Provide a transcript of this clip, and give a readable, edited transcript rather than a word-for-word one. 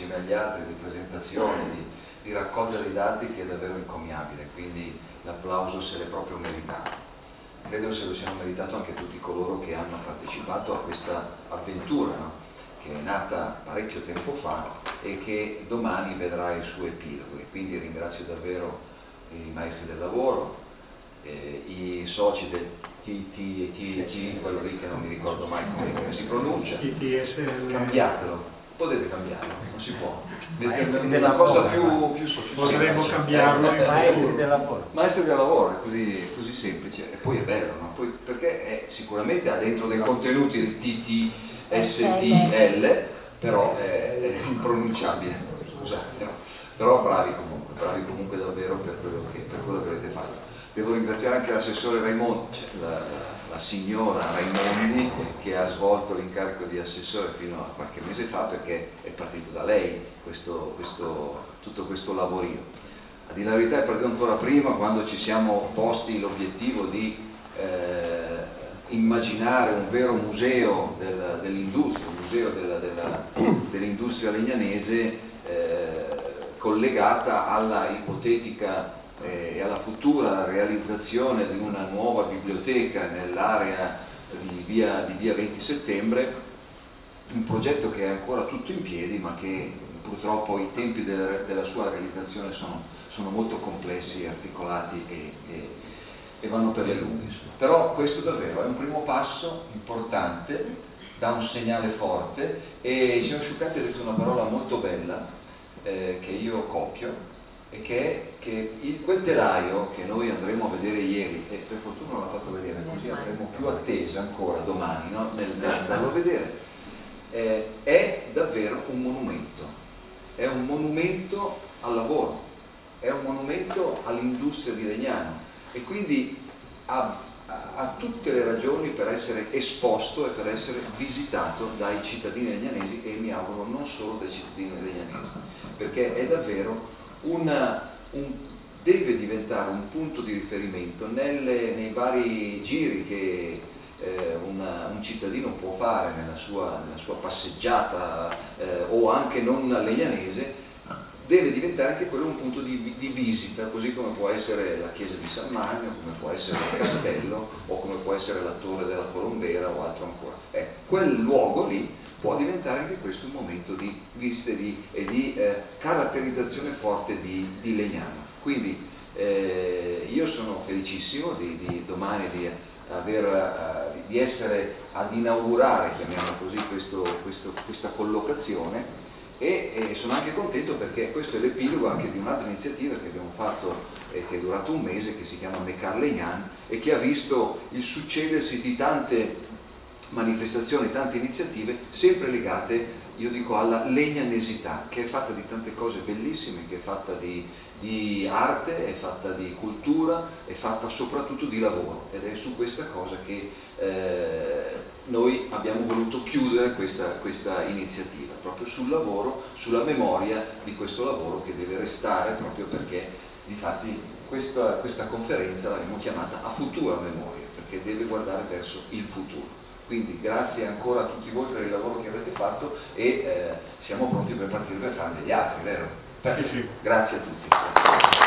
insieme agli altri, di presentazione, di raccogliere i dati, che è davvero encomiabile, quindi l'applauso se l'è proprio meritato. Credo se lo siano meritato anche tutti coloro che hanno partecipato a questa avventura, no? Che è nata parecchio tempo fa e che domani vedrà il suo epilogo. E quindi ringrazio davvero i maestri del lavoro, i soci del TT, quello lì che non mi ricordo mai come si pronuncia. Cambiatelo. Potete cambiarlo, non si può. È una cosa più sofisticata. Potremmo cambiarlo in maestri del lavoro. Maestri del lavoro, è così semplice. E poi è bello, no? Poi, perché sicuramente ha dentro dei contenuti il TTSTL, però è impronunciabile, scusate, no? Però bravi comunque davvero per quello che avete fatto. Devo ringraziare anche l'assessore Raimondi, la signora Raimondi, che ha svolto l'incarico di assessore fino a qualche mese fa, perché è partito da lei tutto questo lavorio. A dire la verità è partito ancora prima, quando ci siamo posti l'obiettivo di immaginare un vero museo dell'industria, un museo dell'industria legnanese collegata alla ipotetica e alla futura realizzazione di una nuova biblioteca nell'area di via 20 settembre, un progetto che è ancora tutto in piedi, ma che purtroppo i tempi della sua realizzazione sono molto complessi, articolati e vanno per le lunghe. Però questo davvero è un primo passo importante, dà un segnale forte, e il signor Sciuccardi ha detto una parola molto bella che io copio, e che è che quel telaio che noi andremo a vedere ieri, e per fortuna non l'ha fatto vedere, così avremo più attesa ancora domani, no? Nell'andarlo a vedere, è davvero un monumento al lavoro, è un monumento all'industria di Legnano, e quindi ha tutte le ragioni per essere esposto e per essere visitato dai cittadini legnanesi, e mi auguro non solo dai cittadini legnanesi, perché è davvero deve diventare un punto di riferimento nei vari giri che un cittadino può fare nella sua passeggiata o anche non legnanese. Deve diventare anche quello un punto di visita, così come può essere la chiesa di San Magno, come può essere il castello, o come può essere la torre della Colombera o altro ancora. Quel luogo lì può diventare anche questo un momento di visita e di caratterizzazione forte di Legnano. Quindi io sono felicissimo di domani di essere ad inaugurare, chiamiamola così, questa collocazione. E sono anche contento perché questo è l'epilogo anche di un'altra iniziativa che abbiamo fatto che è durato un mese, che si chiama Mecar Legnan, e che ha visto il succedersi di tante manifestazioni, tante iniziative sempre legate, io dico, alla legnanesità, che è fatta di tante cose bellissime, che è fatta di arte, è fatta di cultura, è fatta soprattutto di lavoro, ed è su questa cosa che noi abbiamo voluto chiudere questa iniziativa, proprio sul lavoro, sulla memoria di questo lavoro che deve restare, proprio perché difatti questa conferenza l'abbiamo chiamata a futura memoria, perché deve guardare verso il futuro. Quindi grazie ancora a tutti voi per il lavoro che avete fatto, e siamo pronti per partire per fare degli altri, vero? Sì. Grazie a tutti.